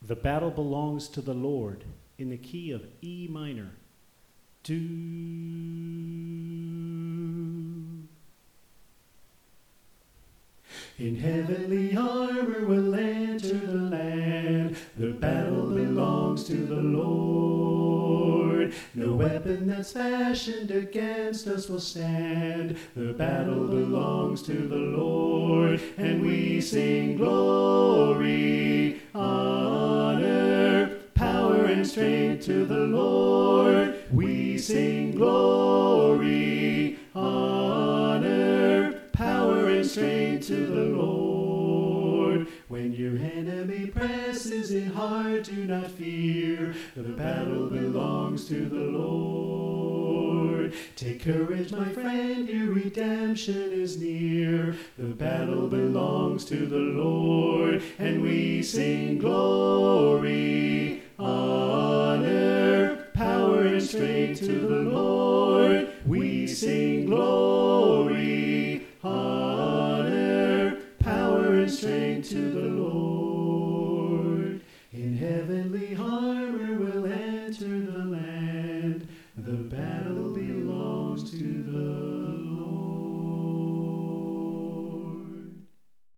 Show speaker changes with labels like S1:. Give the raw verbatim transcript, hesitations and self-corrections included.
S1: The battle belongs to the Lord in the key of E minor. Do. In heavenly armor we'll enter the land. The battle belongs to the Lord. No weapon that's fashioned against us will stand. The battle belongs to the Lord. And we sing glory, honor, power and strength to the Lord. We sing glory, honor, power and strength to the Lord. When your enemy presses in hard, do not fear. The battle belongs to the Lord. Take courage, my friend, your redemption is near. The battle belongs to the Lord. And we sing glory, honor, power and strength to the Lord. We sing glory, honor, power and strength to the Lord. In heavenly armor we'll enter the land. The battle belongs to the